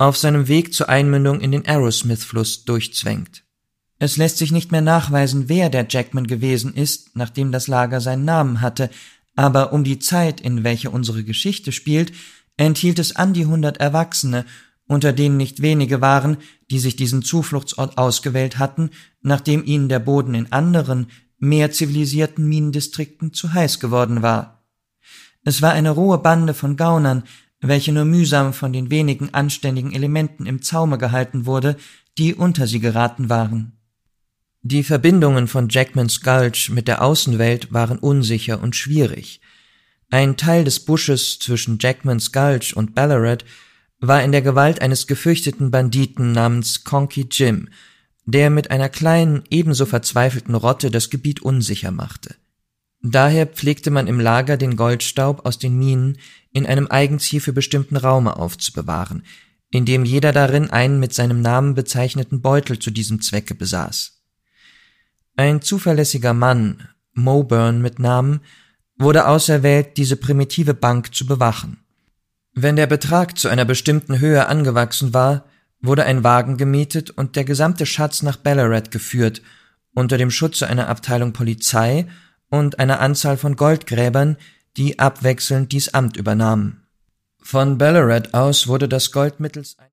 auf seinem Weg zur Einmündung in den Arrowsmith-Fluss durchzwängt. Es lässt sich nicht mehr nachweisen, wer der Jackman gewesen ist, nachdem das Lager seinen Namen hatte, aber um die Zeit, in welcher unsere Geschichte spielt, enthielt es an die 100 Erwachsene, unter denen nicht wenige waren, die sich diesen Zufluchtsort ausgewählt hatten, nachdem ihnen der Boden in anderen, mehr zivilisierten Minendistrikten zu heiß geworden war. Es war eine rohe Bande von Gaunern, welche nur mühsam von den wenigen anständigen Elementen im Zaume gehalten wurde, die unter sie geraten waren. Die Verbindungen von Jackman's Gulch mit der Außenwelt waren unsicher und schwierig. Ein Teil des Busches zwischen Jackman's Gulch und Ballarat war in der Gewalt eines gefürchteten Banditen namens Conky Jim, der mit einer kleinen, ebenso verzweifelten Rotte das Gebiet unsicher machte. Daher pflegte man im Lager den Goldstaub aus den Minen in einem eigens hierfür bestimmten Raume aufzubewahren, in dem jeder darin einen mit seinem Namen bezeichneten Beutel zu diesem Zwecke besaß. Ein zuverlässiger Mann, Moburn mit Namen, wurde auserwählt, diese primitive Bank zu bewachen. Wenn der Betrag zu einer bestimmten Höhe angewachsen war, wurde ein Wagen gemietet und der gesamte Schatz nach Ballarat geführt, unter dem Schutze einer Abteilung Polizei und einer Anzahl von Goldgräbern, die abwechselnd dies Amt übernahmen. Von Ballarat aus wurde das Gold mittels